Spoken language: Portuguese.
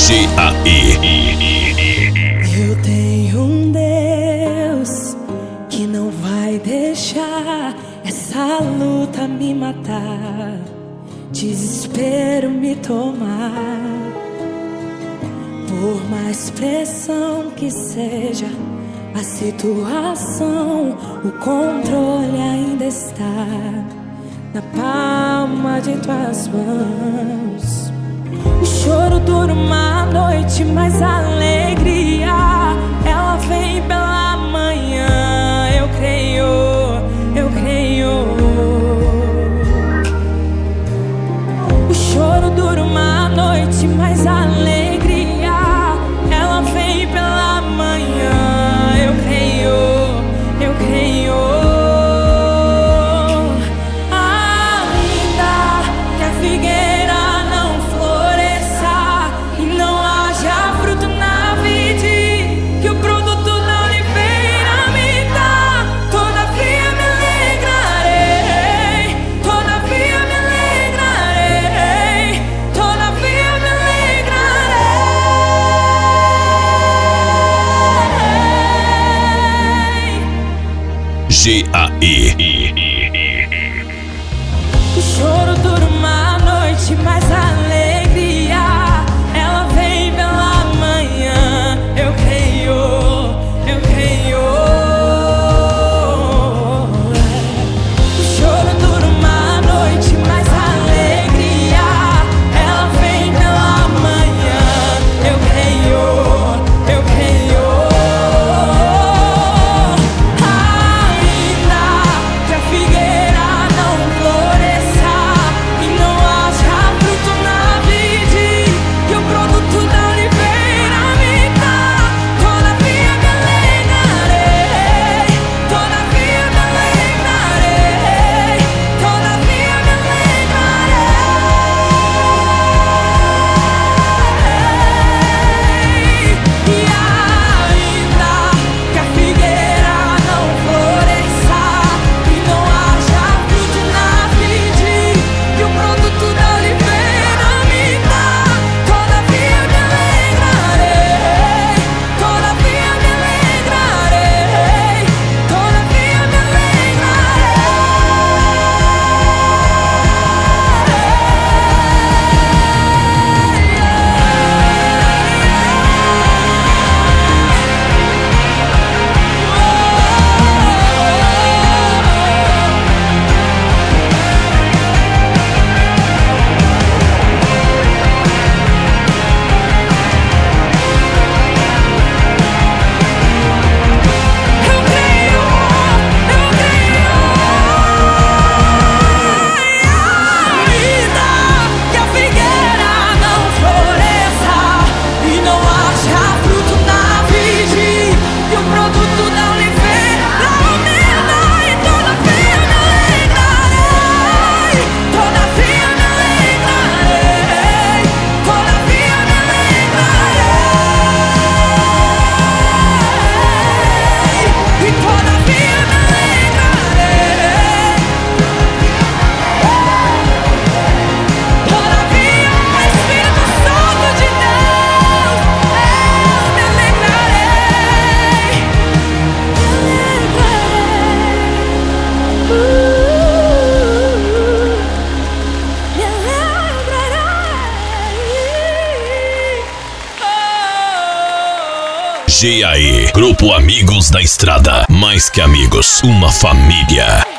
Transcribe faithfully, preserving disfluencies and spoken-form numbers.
G A E. Eu tenho um Deus que não vai deixar essa luta me matar, desespero me tomar. Por mais pressão que seja a situação, o controle ainda está na palma de tuas mãos. O choro dura uma noite, mas a alegria ela vem pela manhã. Eu creio, eu creio. O choro dura uma noite, mas a alegria ela vem pela manhã. Eu creio, eu creio. Ainda que a figueira não floresça e não haja fruto na vide, que o produto não lhe venha me dar, todavia me alegrarei, todavia me alegrarei, todavia me alegrarei. G A E. O choro dura uma noite, mas a alegria ela vem pela manhã. Eu creio, eu creio. O choro dura uma noite, mas a alegria ela vem pela manhã. Eu creio, eu creio. Ainda que a figueira não floresça e não haja fruto na vide, que o produto da oliveira me dá, todavia me alegrarei, todavia me alegrarei, todavia me alegrarei. E ainda que a figueira não floresça e não haja fruto na vide, que o produto da oliveira me dá, todavia me alegrarei, todavia me alegrarei, todavia me G A E. Grupo Amigos da Estrada. Mais que amigos, uma família.